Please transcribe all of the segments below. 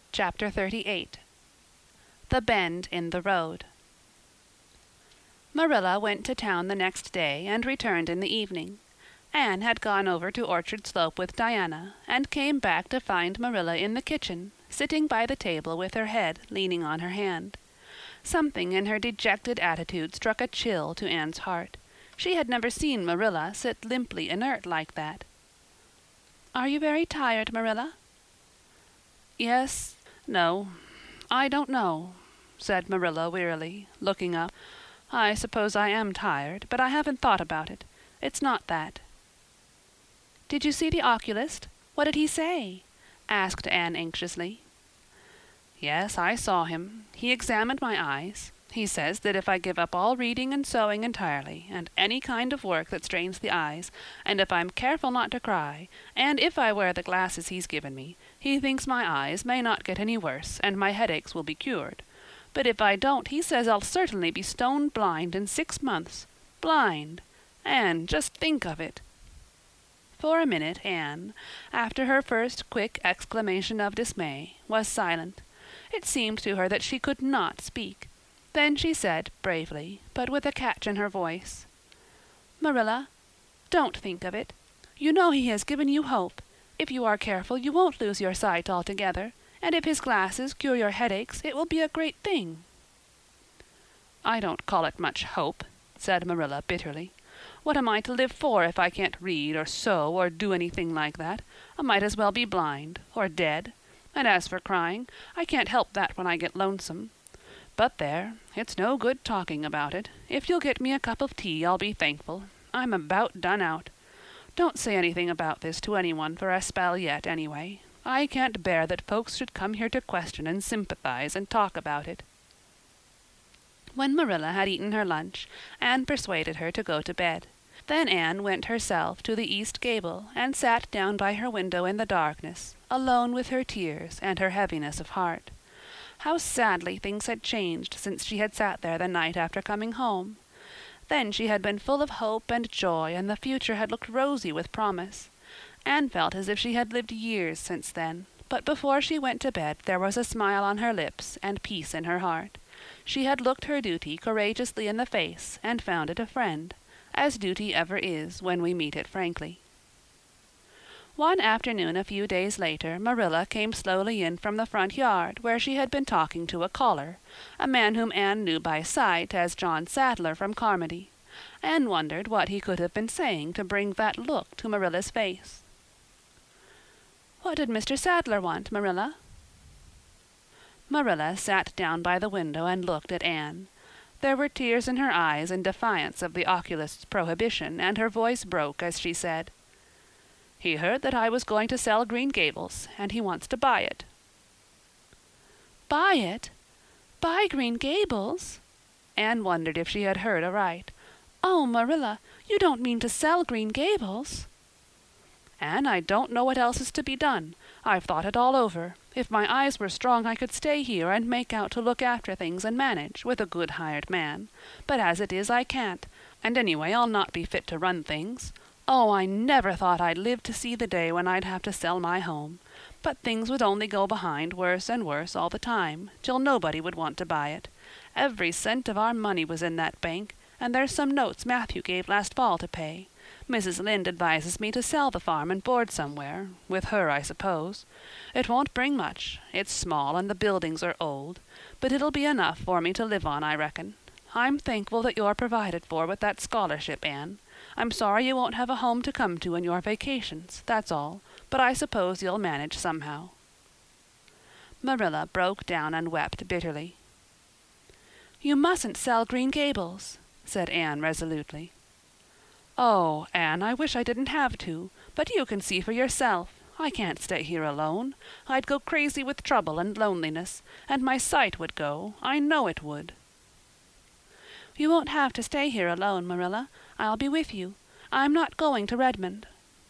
Chapter 38 The Bend in the Road Marilla went to town the next day and returned in the evening. Anne had gone over to Orchard Slope with Diana, and came back to find Marilla in the kitchen, sitting by the table with her head leaning on her hand. Something in her dejected attitude struck a chill to Anne's heart. She had never seen Marilla sit limply inert like that. "Are you very tired, Marilla?" "No, I don't know," said Marilla wearily, looking up. "I suppose I am tired, but I haven't thought about it. It's not that." "Did you see the oculist? What did he say?" asked Anne anxiously. "Yes, I saw him. He examined my eyes. He says that if I give up all reading and sewing entirely, and any kind of work that strains the eyes, and if I'm careful not to cry, and if I wear the glasses he's given me, he thinks my eyes may not get any worse and my headaches will be cured. But if I don't, he says I'll certainly be stone blind in 6 months. Blind! Anne, just think of it!" For a minute Anne, after her first quick exclamation of dismay, was silent. It seemed to her that she could not speak. Then she said bravely, but with a catch in her voice, "Marilla, don't think of it. You know he has given you hope. If you are careful you won't lose your sight altogether, and if his glasses cure your headaches it will be a great thing." "I don't call it much hope," said Marilla bitterly. "What am I to live for if I can't read or sew or do anything like that? I might as well be blind, or dead. And as for crying, I can't help that when I get lonesome. But there, it's no good talking about it. If you'll get me a cup of tea I'll be thankful. I'm about done out. Don't say anything about this to anyone for a spell yet, anyway. I can't bear that folks should come here to question and sympathize and talk about it." When Marilla had eaten her lunch, Anne persuaded her to go to bed. Then Anne went herself to the east gable and sat down by her window in the darkness, alone with her tears and her heaviness of heart. How sadly things had changed since she had sat there the night after coming home! Then she had been full of hope and joy, and the future had looked rosy with promise. Anne felt as if she had lived years since then, but before she went to bed there was a smile on her lips and peace in her heart. She had looked her duty courageously in the face and found it a friend, as duty ever is when we meet it frankly. One afternoon a few days later Marilla came slowly in from the front yard where she had been talking to a caller, a man whom Anne knew by sight as John Sadler from Carmody. Anne wondered what he could have been saying to bring that look to Marilla's face. "What did Mr. Sadler want, Marilla?" Marilla sat down by the window and looked at Anne. There were tears in her eyes in defiance of the oculist's prohibition, and her voice broke as she said, "He heard that I was going to sell Green Gables, and he wants to buy it." "Buy it? Buy Green Gables?" Anne wondered if she had heard aright. "Oh, Marilla, you don't mean to sell Green Gables?" "Anne, I don't know what else is to be done. I've thought it all over. If my eyes were strong I could stay here and make out to look after things and manage, with a good hired man. But as it is I can't, and anyway I'll not be fit to run things. Oh, I never thought I'd live to see the day when I'd have to sell my home. But things would only go behind worse and worse all the time, till nobody would want to buy it. Every cent of our money was in that bank, and there's some notes Matthew gave last fall to pay. Mrs. Lynde advises me to sell the farm and board somewhere, with her I suppose. It won't bring much. It's small and the buildings are old, but it'll be enough for me to live on, I reckon. I'm thankful that you're provided for with that scholarship, Anne. I'm sorry you won't have a home to come to in your vacations, that's all, but I suppose you'll manage somehow." Marilla broke down and wept bitterly. "You mustn't sell Green Gables," said Anne resolutely. "Oh, Anne, I wish I didn't have to, but you can see for yourself. I can't stay here alone. I'd go crazy with trouble and loneliness, and my sight would go, I know it would." "You won't have to stay here alone, Marilla. I'll be with you. I'm not going to Redmond."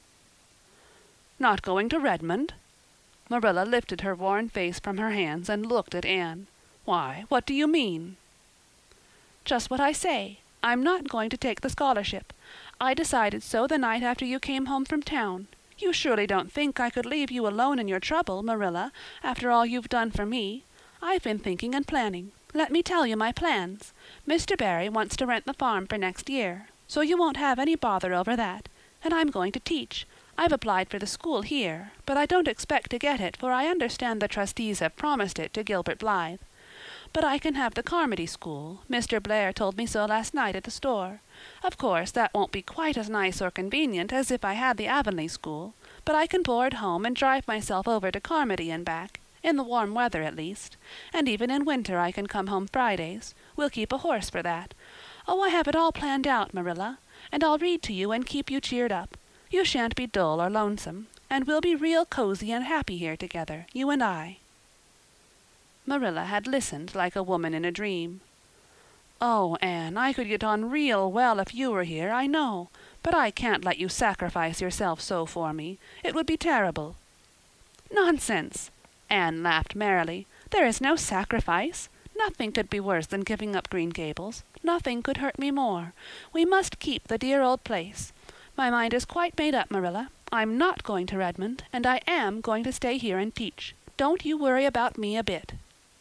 "Not going to Redmond?" Marilla lifted her worn face from her hands and looked at Anne. "Why, what do you mean?" "Just what I say. I'm not going to take the scholarship. I decided so the night after you came home from town. You surely don't think I could leave you alone in your trouble, Marilla, after all you've done for me. I've been thinking and planning. Let me tell you my plans. Mr. Barry wants to rent the farm for next year, so you won't have any bother over that. And I'm going to teach. I've applied for the school here, but I don't expect to get it, for I understand the trustees have promised it to Gilbert Blythe. But I can have the Carmody school. Mr. Blair told me so last night at the store. Of course, that won't be quite as nice or convenient as if I had the Avonlea school, but I can board home and drive myself over to Carmody and back, in the warm weather at least, and even in winter I can come home Fridays. We'll keep a horse for that. Oh, I have it all planned out, Marilla, and I'll read to you and keep you cheered up. You shan't be dull or lonesome, and we'll be real cozy and happy here together, you and I. Marilla had listened like a woman in a dream. Oh, Anne, I could get on real well if you were here, I know, but I can't let you sacrifice yourself so for me. It would be terrible. Nonsense! Anne laughed merrily. There is no sacrifice. Nothing could be worse than giving up Green Gables. Nothing could hurt me more. We must keep the dear old place. My mind is quite made up, Marilla. I'm not going to Redmond, and I am going to stay here and teach. Don't you worry about me a bit.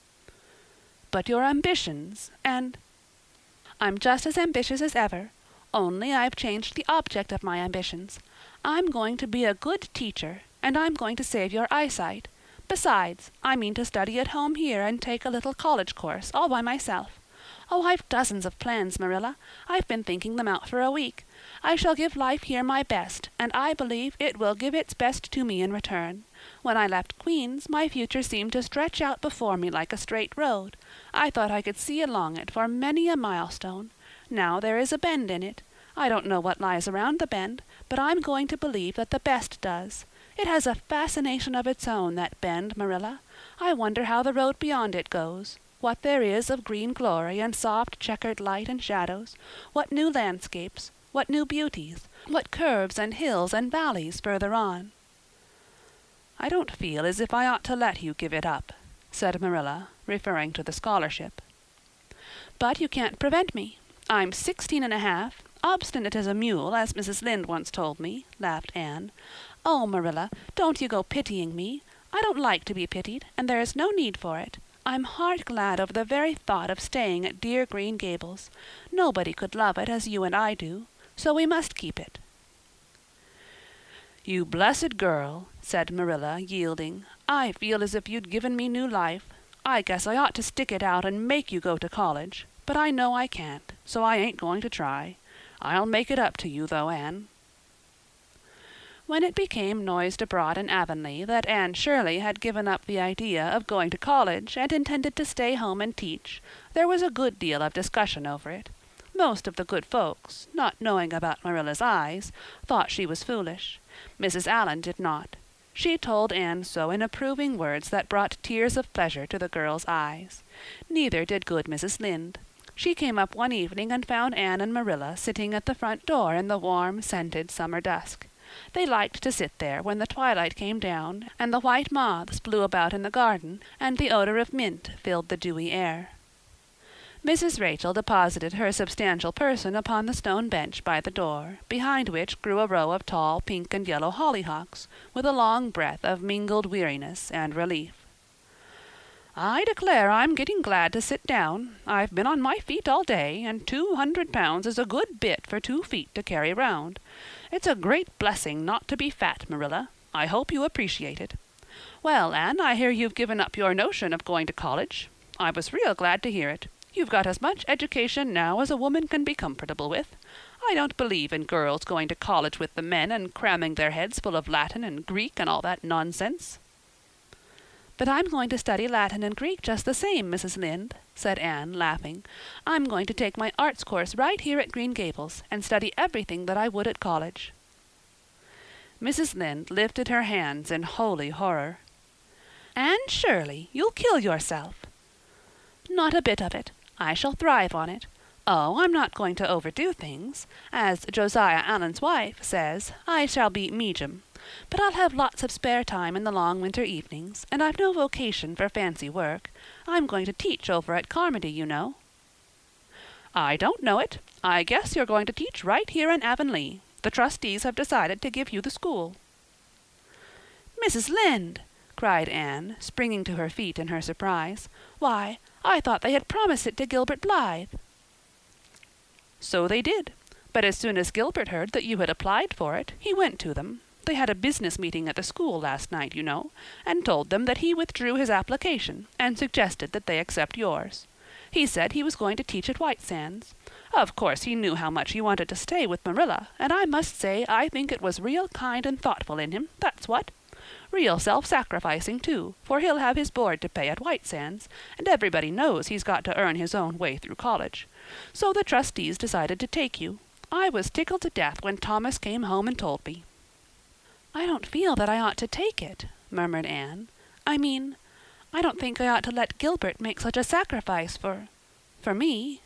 But your ambitions, and— I'm just as ambitious as ever, only I've changed the object of my ambitions. I'm going to be a good teacher, and I'm going to save your eyesight. Besides, I mean to study at home here and take a little college course all by myself. Oh, I've dozens of plans, Marilla. I've been thinking them out for a week. I shall give life here my best, and I believe it will give its best to me in return. When I left Queen's, my future seemed to stretch out before me like a straight road. I thought I could see along it for many a milestone. Now there is a bend in it. I don't know what lies around the bend, but I'm going to believe that the best does. It has a fascination of its own, that bend, Marilla. I wonder how the road beyond it goes. What there is of green glory and soft checkered light and shadows, what new landscapes, what new beauties, what curves and hills and valleys further on. I don't feel as if I ought to let you give it up, said Marilla, referring to the scholarship. But you can't prevent me. I'm 16 and a half, obstinate as a mule, as Mrs. Lynde once told me, laughed Anne. Oh, Marilla, don't you go pitying me. I don't like to be pitied, and there is no need for it. I'm heart glad over the very thought of staying at dear Green Gables. Nobody could love it as you and I do, so we must keep it. You blessed girl, said Marilla, yielding. I feel as if you'd given me new life. I guess I ought to stick it out and make you go to college, but I know I can't, so I ain't going to try. I'll make it up to you, though, Anne. When it became noised abroad in Avonlea that Anne Shirley had given up the idea of going to college and intended to stay home and teach, there was a good deal of discussion over it. Most of the good folks, not knowing about Marilla's eyes, thought she was foolish. Mrs. Allan did not. She told Anne so in approving words that brought tears of pleasure to the girl's eyes. Neither did good Mrs. Lynde. She came up one evening and found Anne and Marilla sitting at the front door in the warm, scented summer dusk. They liked to sit there when the twilight came down, and the white moths blew about in the garden, and the odor of mint filled the dewy air. Mrs. Rachel deposited her substantial person upon the stone bench by the door, behind which grew a row of tall pink and yellow hollyhocks, with a long breath of mingled weariness and relief. I declare I'm getting glad to sit down. I've been on my feet all day, and 200 pounds is a good bit for 2 feet to carry round. It's a great blessing not to be fat, Marilla. I hope you appreciate it. Well, Anne, I hear you've given up your notion of going to college. I was real glad to hear it. You've got as much education now as a woman can be comfortable with. I don't believe in girls going to college with the men and cramming their heads full of Latin and Greek and all that nonsense. But I'm going to study Latin and Greek just the same, Mrs. Lynde, said Anne, laughing. I'm going to take my arts course right here at Green Gables, and study everything that I would at college. Mrs. Lynde lifted her hands in holy horror. Anne Shirley, you'll kill yourself. Not a bit of it. I shall thrive on it. Oh, I'm not going to overdo things. As Josiah Allen's wife says, I shall be medium. But I'll have lots of spare time in the long winter evenings, and I've no vocation for fancy work. I'm going to teach over at Carmody, you know. I don't know it. I guess you're going to teach right here in Avonlea. The trustees have decided to give you the school. Mrs. Lynde!" cried Anne, springing to her feet in her surprise. "Why, I thought they had promised it to Gilbert Blythe." "So they did. But as soon as Gilbert heard that you had applied for it, he went to them. They had a business meeting at the school last night, you know, and told them that he withdrew his application, and suggested that they accept yours. He said he was going to teach at White Sands. Of course he knew how much you wanted to stay with Marilla, and I must say I think it was real kind and thoughtful in him, that's what. Real self-sacrificing, too, for he'll have his board to pay at White Sands, and everybody knows he's got to earn his own way through college. So the trustees decided to take you. I was tickled to death when Thomas came home and told me." "I don't feel that I ought to take it," murmured Anne. "I mean, I don't think I ought to let Gilbert make such a sacrifice for me."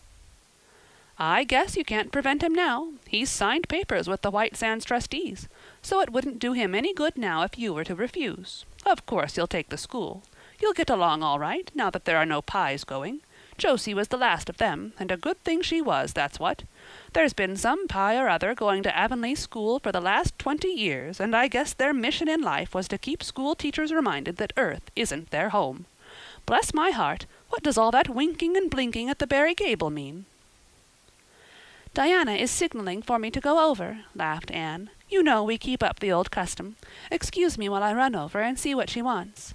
"I guess you can't prevent him now. He's signed papers with the White Sands trustees, so it wouldn't do him any good now if you were to refuse. Of course you'll take the school. You'll get along all right, now that there are no Pyes going. Josie was the last of them, and a good thing she was, that's what. There's been some Pye or other going to Avonlea school for the last 20 years, and I guess their mission in life was to keep school teachers reminded that Earth isn't their home. Bless my heart, what does all that winking and blinking at the Barry gable mean?" "Diana is signaling for me to go over," laughed Anne. "You know we keep up the old custom. Excuse me while I run over and see what she wants."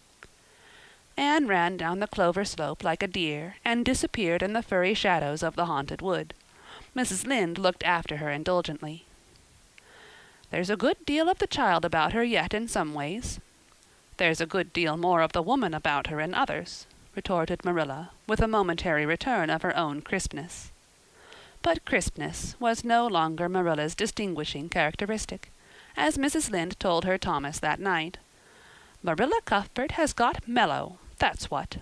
Anne ran down the clover slope like a deer, and disappeared in the furry shadows of the haunted wood. Mrs. Lynde looked after her indulgently. "There's a good deal of the child about her yet in some ways." "There's a good deal more of the woman about her in others," retorted Marilla, with a momentary return of her own crispness. But crispness was no longer Marilla's distinguishing characteristic, as Mrs. Lynde told her Thomas that night. "Marilla Cuthbert has got mellow, that's what."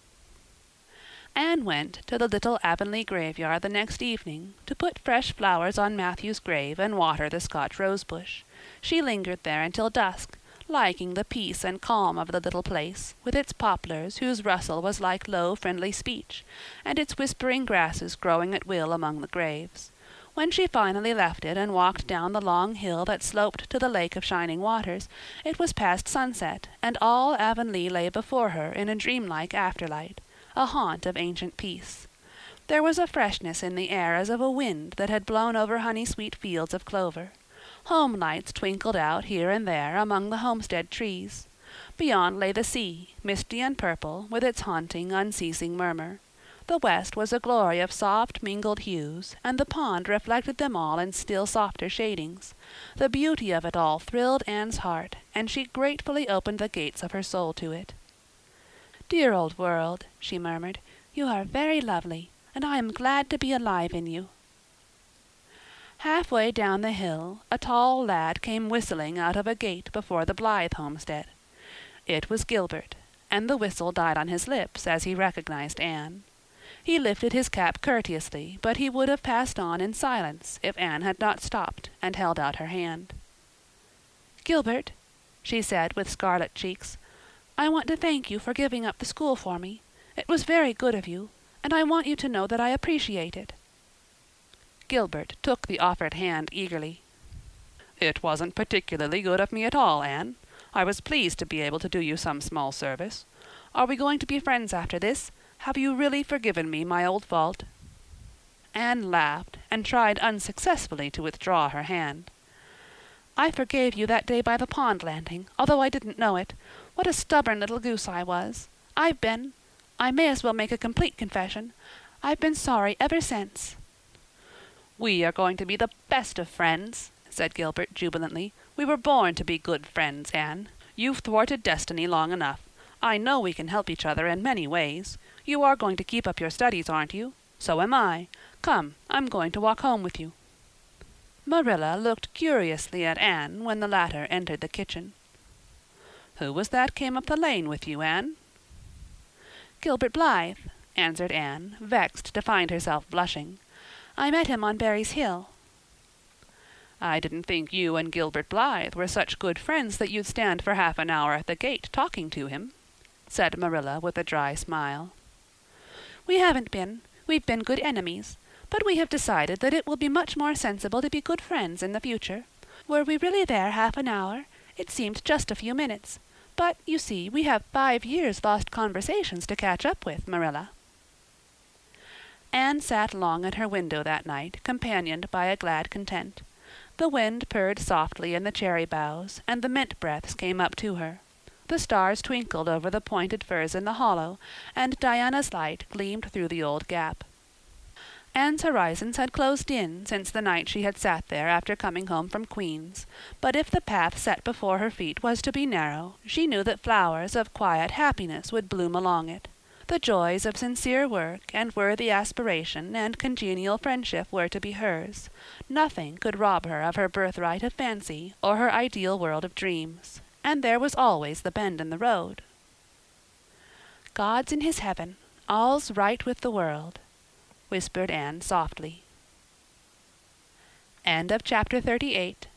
Anne went to the little Avonlea graveyard the next evening to put fresh flowers on Matthew's grave and water the Scotch rosebush. She lingered there until dusk, liking the peace and calm of the little place, with its poplars whose rustle was like low friendly speech, and its whispering grasses growing at will among the graves. When she finally left it and walked down the long hill that sloped to the Lake of Shining Waters, it was past sunset, and all Avonlea lay before her in a dreamlike afterlight, a haunt of ancient peace. There was a freshness in the air as of a wind that had blown over honey-sweet fields of clover. Home lights twinkled out here and there among the homestead trees. Beyond lay the sea, misty and purple, with its haunting, unceasing murmur. The west was a glory of soft mingled hues, and the pond reflected them all in still softer shadings. The beauty of it all thrilled Anne's heart, and she gratefully opened the gates of her soul to it. "Dear old world," she murmured, "you are very lovely, and I am glad to be alive in you." Halfway down the hill, a tall lad came whistling out of a gate before the Blythe homestead. It was Gilbert, and the whistle died on his lips as he recognized Anne. He lifted his cap courteously, but he would have passed on in silence if Anne had not stopped and held out her hand. "Gilbert," she said with scarlet cheeks, "I want to thank you for giving up the school for me. It was very good of you, and I want you to know that I appreciate it." Gilbert took the offered hand eagerly. "It wasn't particularly good of me at all, Anne. I was pleased to be able to do you some small service. Are we going to be friends after this? Have you really forgiven me my old fault?" Anne laughed, and tried unsuccessfully to withdraw her hand. "I forgave you that day by the pond landing, although I didn't know it. What a stubborn little goose I was. I may as well make a complete confession. I've been sorry ever since." "We are going to be the best of friends," said Gilbert jubilantly. "We were born to be good friends, Anne. You've thwarted destiny long enough. I know we can help each other in many ways. You are going to keep up your studies, aren't you? So am I. Come, I'm going to walk home with you." Marilla looked curiously at Anne when the latter entered the kitchen. "Who was that came up the lane with you, Anne?" "Gilbert Blythe," answered Anne, vexed to find herself blushing. "I met him on Barry's Hill." "I didn't think you and Gilbert Blythe were such good friends that you'd stand for half an hour at the gate talking to him," said Marilla with a dry smile. "We haven't been. We've been good enemies. But we have decided that it will be much more sensible to be good friends in the future. Were we really there half an hour, It seemed just a few minutes. But, you see, we have 5 years' lost conversations to catch up with, Marilla." Anne sat long at her window that night, companioned by a glad content. The wind purred softly in the cherry boughs, and the mint breaths came up to her. The stars twinkled over the pointed firs in the hollow, and Diana's light gleamed through the old gap. Anne's horizons had closed in since the night she had sat there after coming home from Queen's, but if the path set before her feet was to be narrow, she knew that flowers of quiet happiness would bloom along it. The joys of sincere work and worthy aspiration and congenial friendship were to be hers. Nothing could rob her of her birthright of fancy or her ideal world of dreams. And there was always the bend in the road. "God's in his heaven. All's right with the world," whispered Anne softly. End of chapter 38.